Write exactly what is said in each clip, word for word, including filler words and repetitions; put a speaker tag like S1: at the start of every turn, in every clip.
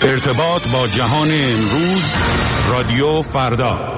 S1: ارتباط با جهان امروز، رادیو فردا.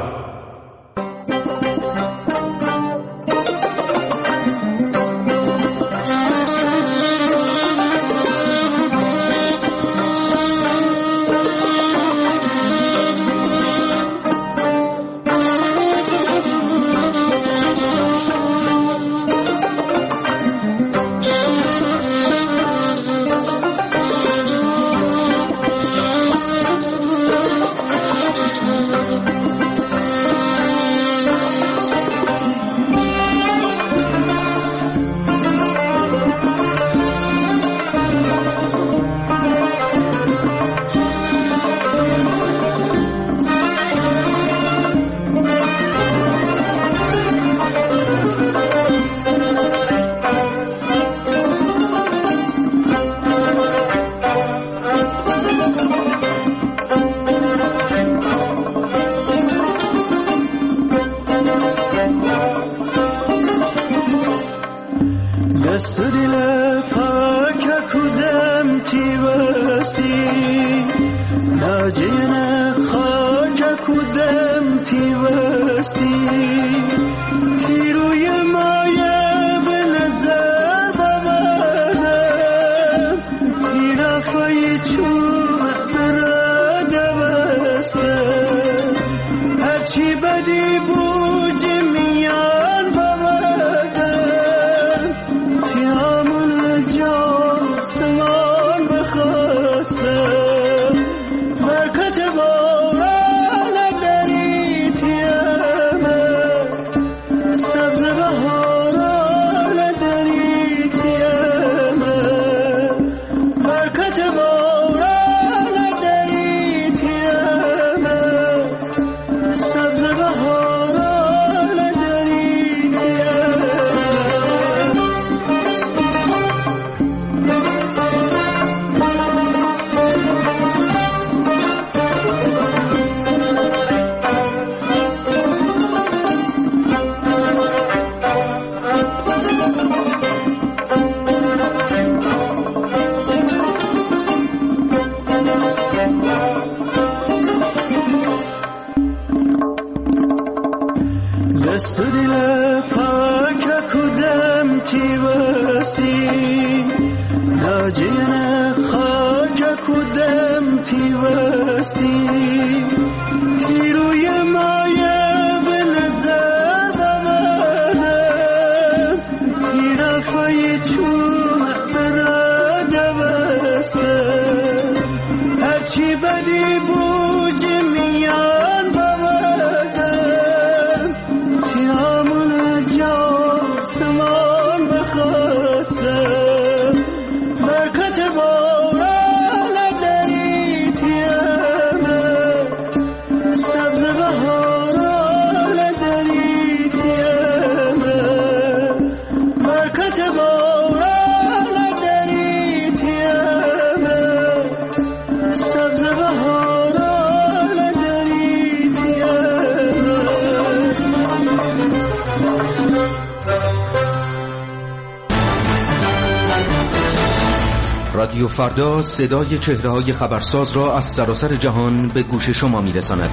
S2: رادیو فردا صدای چهره‌های خبرساز را از سراسر جهان به گوش شما می‌رساند.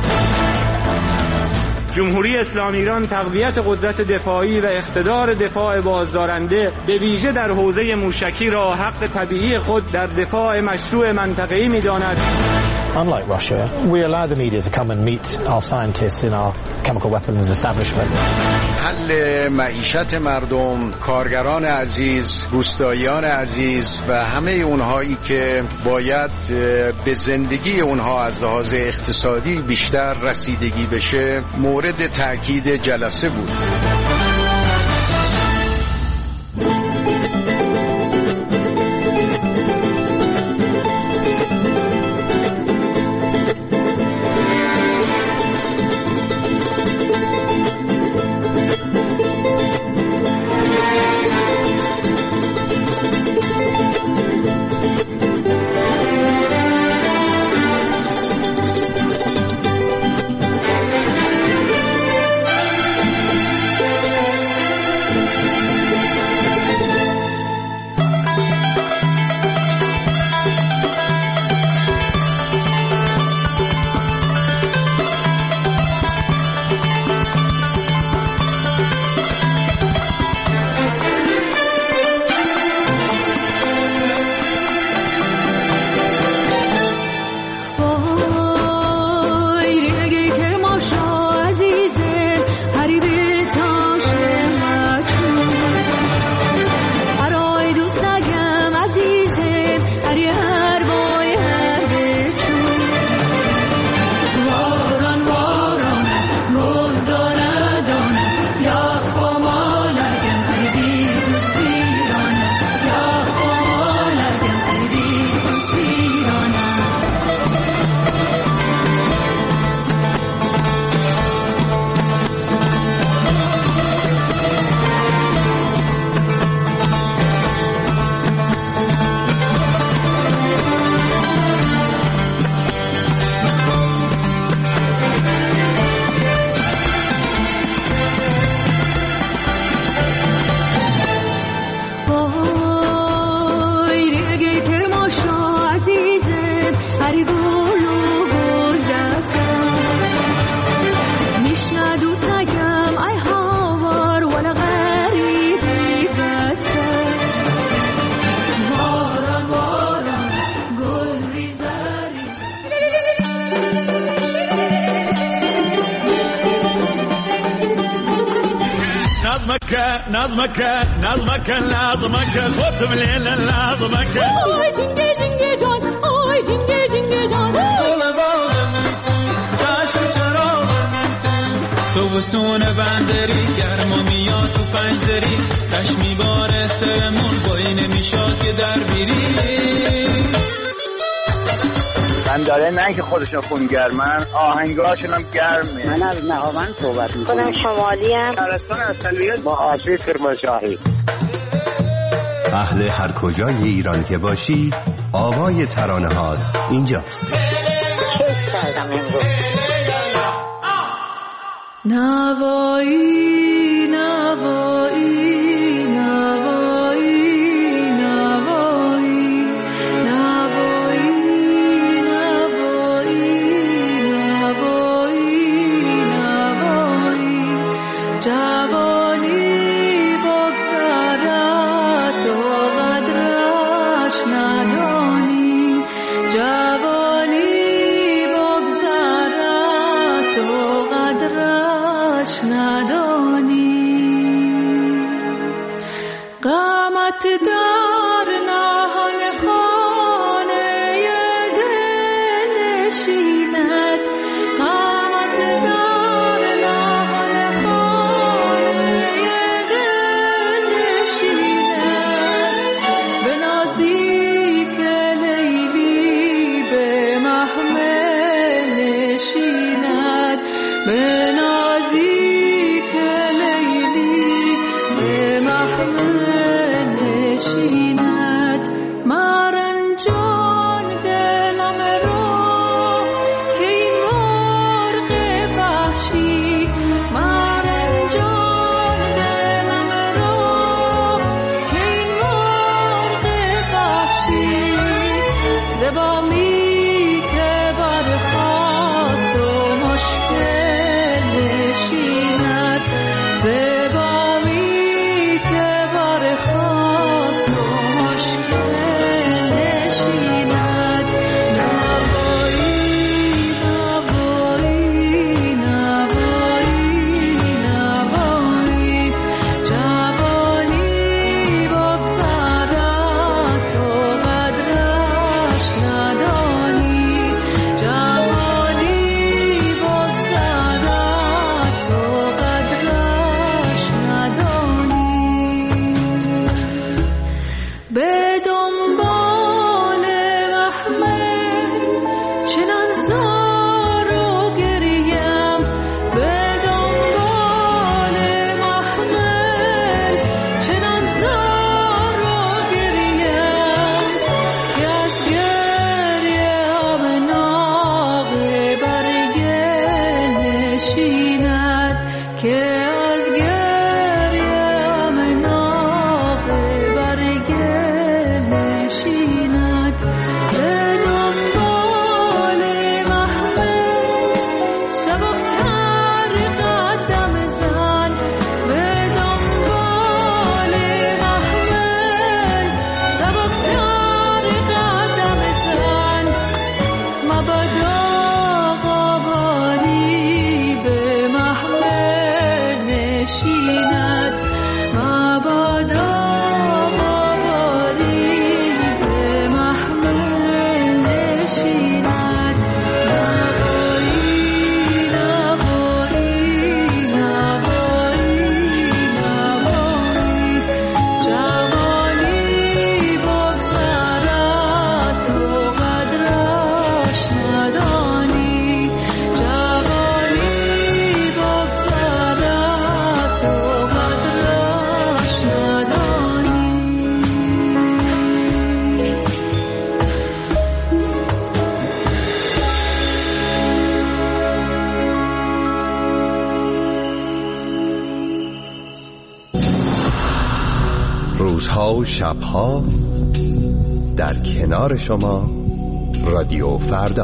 S3: جمهوری اسلامی ایران تقویت قدرت دفاعی و اقتدار دفاع بازدارنده به ویژه در حوزه موشکی را حق طبیعی خود در دفاع مشروع منطقه‌ای می‌داند.
S4: Unlike Russia, we allow the media to come and meet our scientists in our chemical weapons establishment.
S5: حل معیشت مردم، کارگران عزیز، روستاییان عزیز و همه اونهایی که باید به زندگی اونها از لحاظ اقتصادی بیشتر رسیدگی بشه مورد تأکید جلسه بود.
S6: نظمك نظمك نظمك نظمك خودم لیل نظمک
S7: آی جنگه جنگه جان آی جنگه جنگه جان دل باغ چشم چراغ
S8: تو بسون بندری گرما میاد تو پنجدری چشمی باره سرمون بایی نمیشاد که در بیری
S9: من داره نه که خودشون خونگرمن آهنگاشون هم گرمه.
S10: من از نهاوند صحبت میکنم. خودم شمالی ام.
S9: شهرستان اصلیت با آسیب کرمانشاهی.
S11: اهل هر کجای ایران که باشی آوای ترانه هات اینجاست.
S10: کیف کردم امروز.
S7: نوایی نوایی
S11: روزها و شبها در کنار شما رادیو فردا.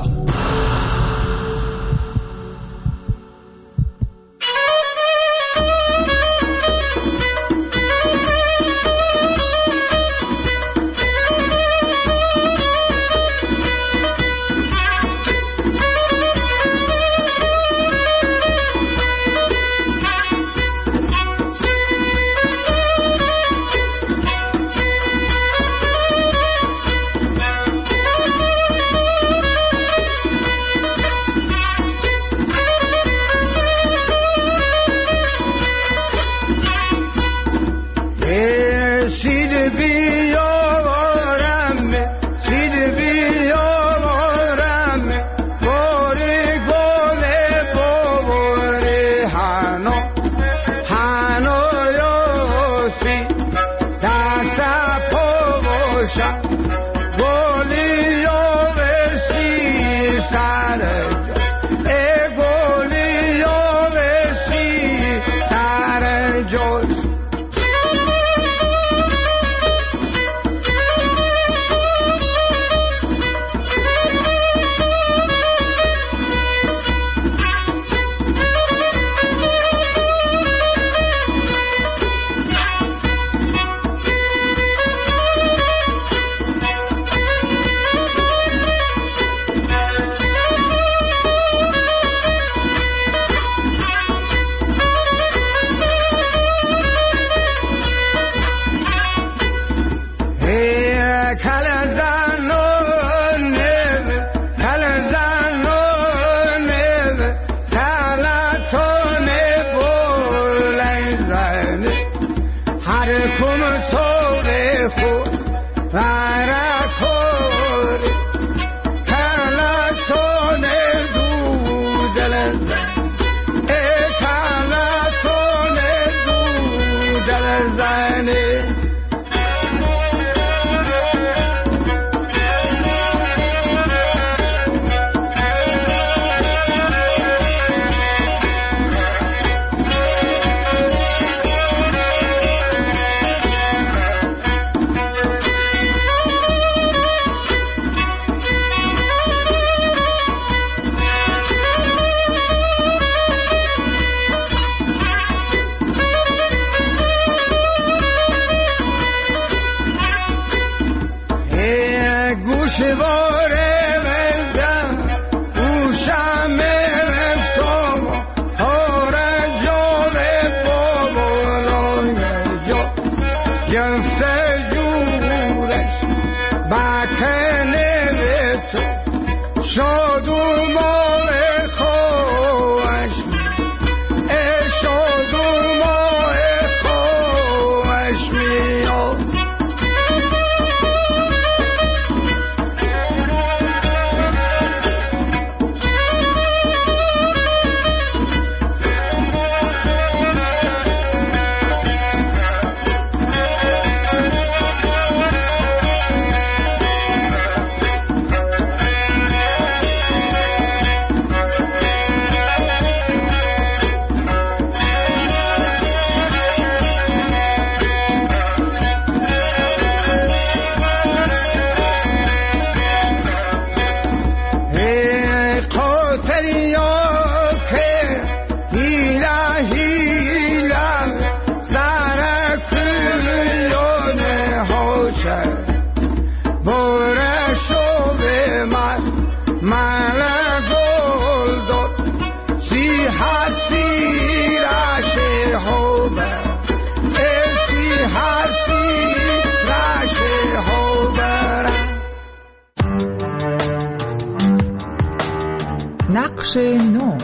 S12: نقش نو.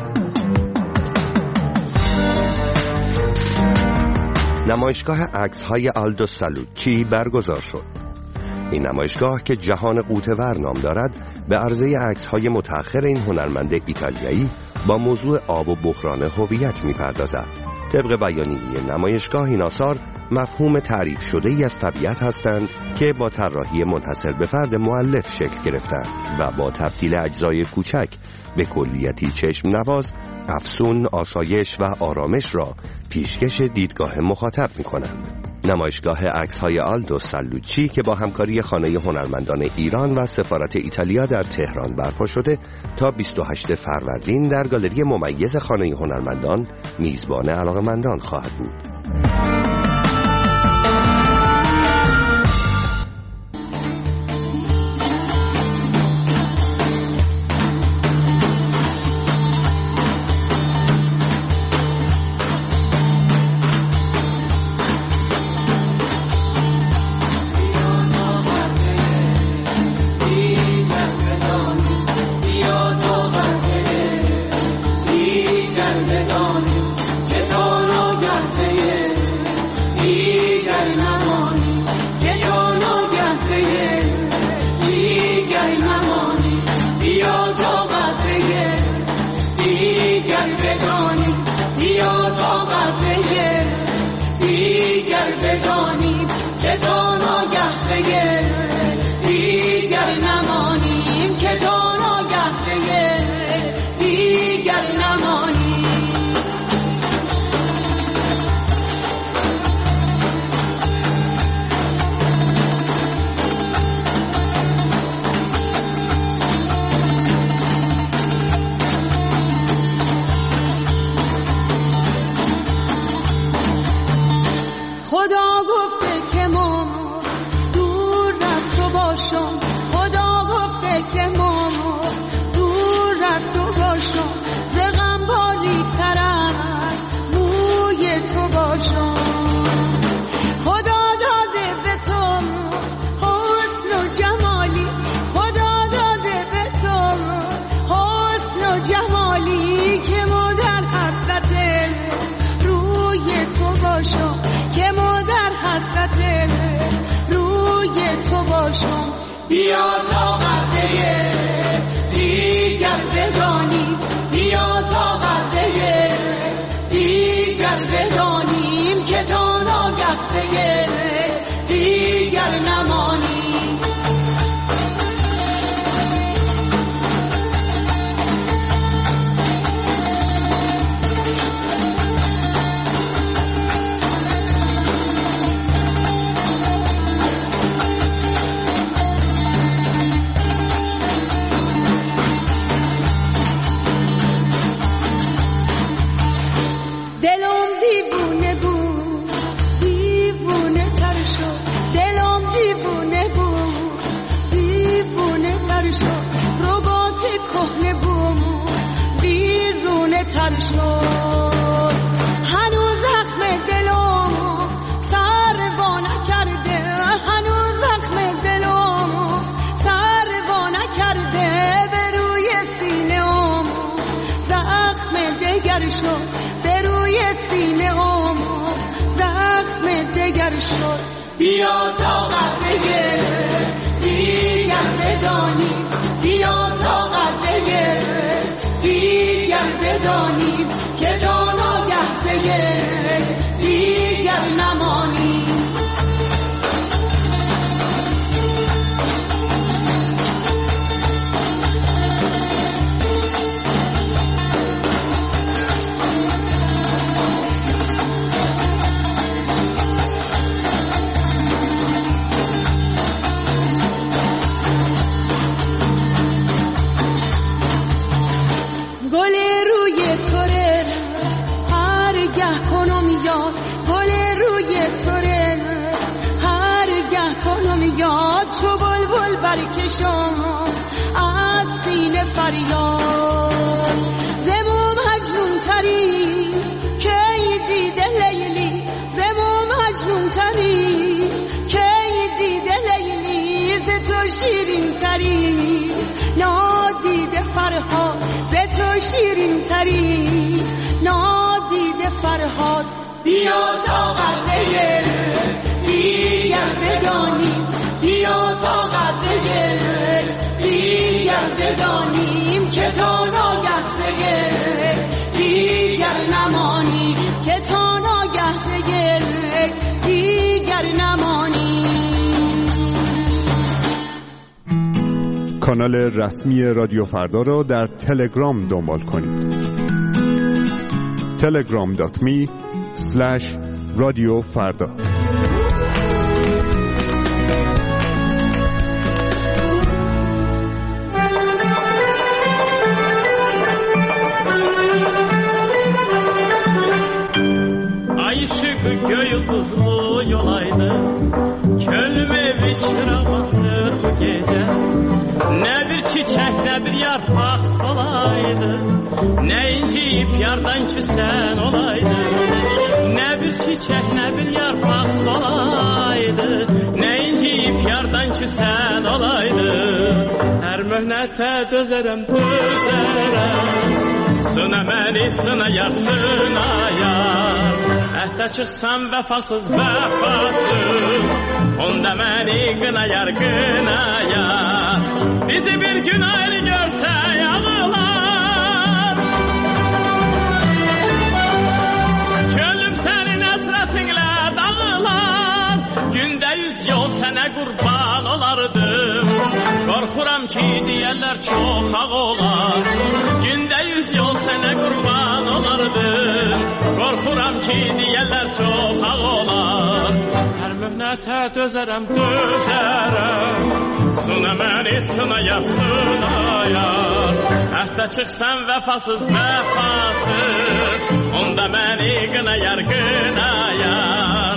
S11: نمایشگاه عکس‌های آلدو سالوچی برگزار شد. این نمایشگاه که جهان غوطه‌ور نام دارد به عرضه عکس‌های متأخر این هنرمند ایتالیایی با موضوع آب و بحران هویت می‌پردازد. طبق بیانیه نمایشگاه این آثار مفهوم تعریف شده ای از طبیعت هستند که با طراحی منحصر به فرد مؤلف شکل گرفتند و با تبدیل اجزای کوچک به کلیتی چشم نواز، افسون، آسایش و آرامش را پیشکش دیدگاه مخاطب می‌کنند. نمایشگاه عکس‌های آلدو سالوچی که با همکاری خانه هنرمندان ایران و سفارت ایتالیا در تهران برپا شده تا بیست و هشتم فروردین در گالری ممیز خانه هنرمندان میزبان علاقه‌مندان خواهد بود.
S13: شیرین تری نادیده فرها ز تو
S7: بیا تا قدر دیگر بدانیم بیا تا قدر دیگر بدانیم که تا ناگه دیگر نمانیم که تا ناگه دیگر نمانیم.
S12: کانال رسمی رادیو فردا را در تلگرام دنبال کنید. تلگرام دات می اسلش رادیو فردا.
S6: Ay ışık göğü yıldızlı yolaydı, Könlüme bir çırağındır bu gece. Ne bir çiçek ne bir yaprak solaydı, Ne inciyip yardan küsen olaydı. Ne bir çiçek ne bir yaprak solaydı, Ne inciyip yardan küsen olaydı. Her mühnete dözerem dözerem, Sına məni sına yar sına yar. Əhdə çıxsam vəfasız vəfasız, Onda məni qına yar qına yar. Bizi bir gün ayrı görsə yağılar, Könlüm sənin əsrətinlə dağılar. Gündə yüz yol sənə qurban olardım, Qorxuram ki deyərlər çox ağ olar. Gündə yüz yol sənə qurban olardım, Qorxuram ki deyərlər çox ağ olar. Hər mühnətə dözərəm, dözərəm, Sına məni sına yar, sına yar. Əhdə çıxsam vəfasız vəfasız, Onda məni qına yar, qına yar.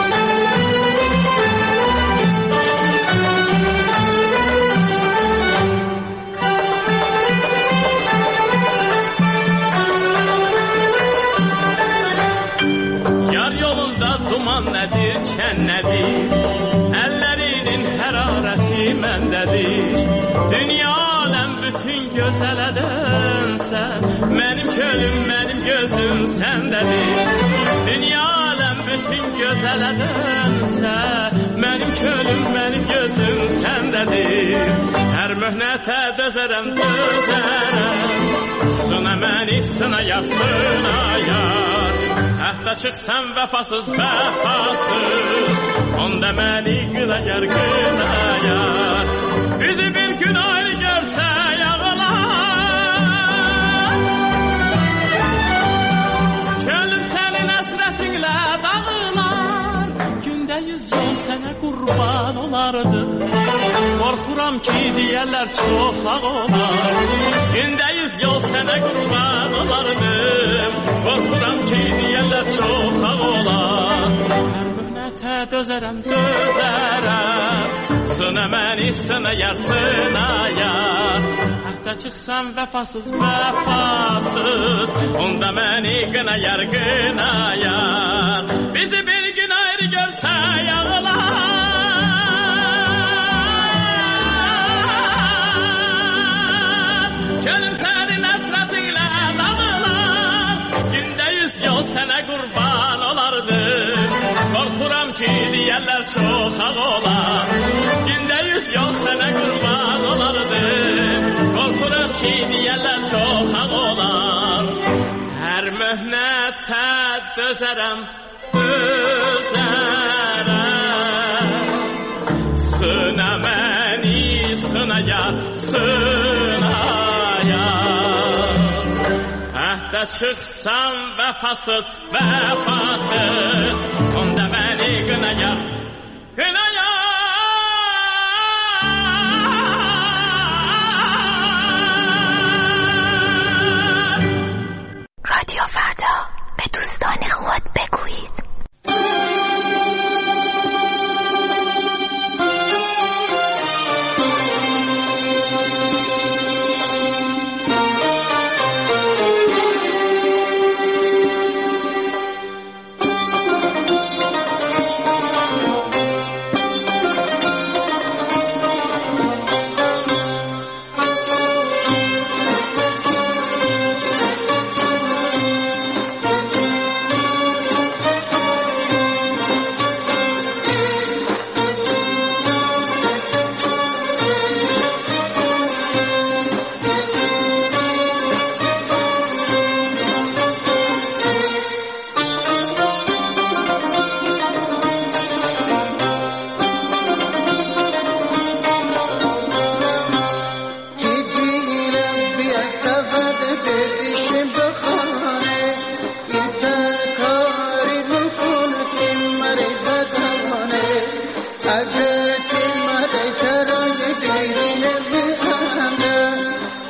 S6: Duman nədir, çən nədir, Əllərinin hərarəti məndədir. Dünya aləm bütün gözələdənsə, Mənim könlüm, mənim gözüm səndədir. Dünya aləm bütün gözələdənsə, Mənim könlüm, mənim gözüm səndədir. Hər möhnətə dözərəm, dözərəm, Sına məni sına yar, sına yar. Əhdə çıxsam vəfasız vəfasız, Onda məni qına yar, qına yar. Bizi bir gün ayrı görsə yağılar, Könlüm sənin əsrətinlə dağılar. Gündə yüz yol sənə qurban olardı, Qorxuram ki deyərlər çox ağ olar. Gündə yüz yol sənə qurban olardım, Qorxuram ki deyərlər çox ağ olar. Hər mühnətə dözərəm, dözərəm, Sına məni sına yar, sına yar. Əhdə çıxsam vəfasız vəfasız, Onda məni qına yar, qına yar. Bizi bir gün ayrı görsə yağılar, Könlüm sənin əsrətinlə dağılar. Gündə yüz yol sənə qurban olardım, Qorxuram ki deyərlər çox ağ olar. Gündə yüz yol sənə qurban olardım, Qorxuram ki deyərlər çox ağ olar. Hər möhnətə dözərəm, dözərəm, Sına məni sına yar, sına yar. Əhdə çıxsam vəfasız vəfasız, Onda məni qına yar, qına yar.
S13: رادیو فردا، به دوستان خود بگویید.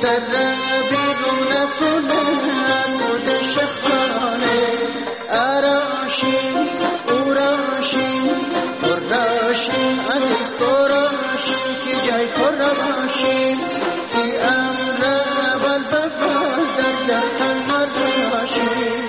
S14: سر بیرون کنه از خودش خانه اراشیم اوراشیم قراشیم عزیز قراشیم که جای قراشیم که امر بل بل در جهان مرداشیم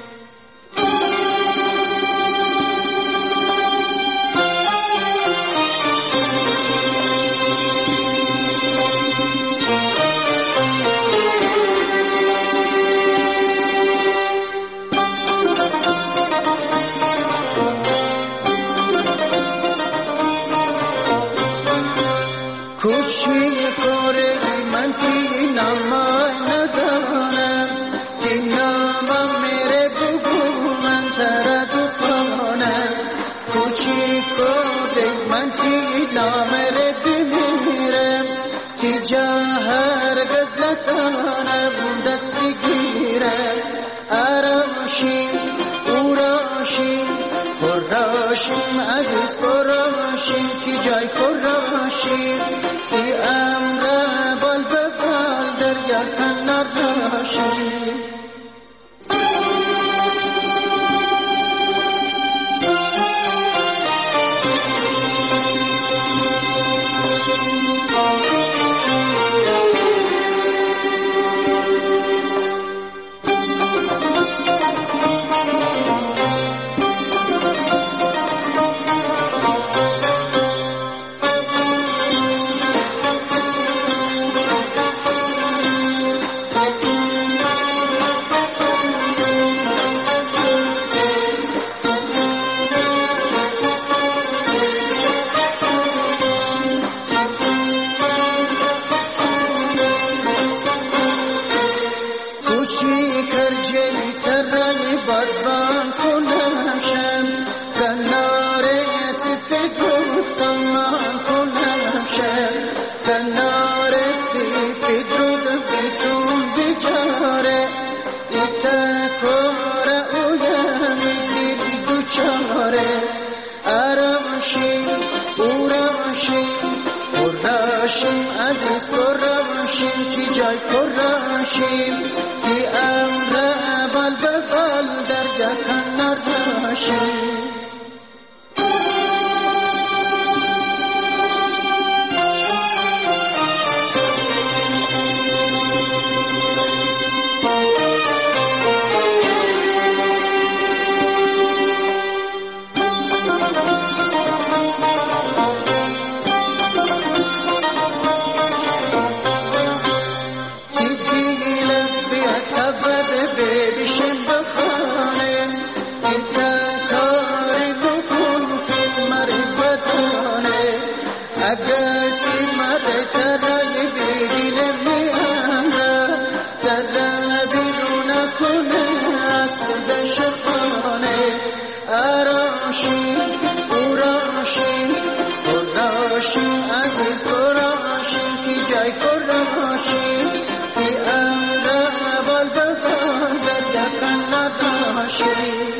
S14: کوچی کوره من کی نامای ندانم که نامم میره بگو من تردفانم کوچی کوره من کی نامره بمیرم که جا هرگز نتانم دست بگیرم اراشیم اوراشیم قراشیم عزیز قراشیم که جای قراشیم که امر بال به بال در یکن نراشیم عزیز قراشیم که جای قراشیم که امر بال به بال در یکن نراشیم اراشیم اوراشیم قراشیم عزیز قراشیم که جای قراشیم که امر بال به بال در یکن نداشیم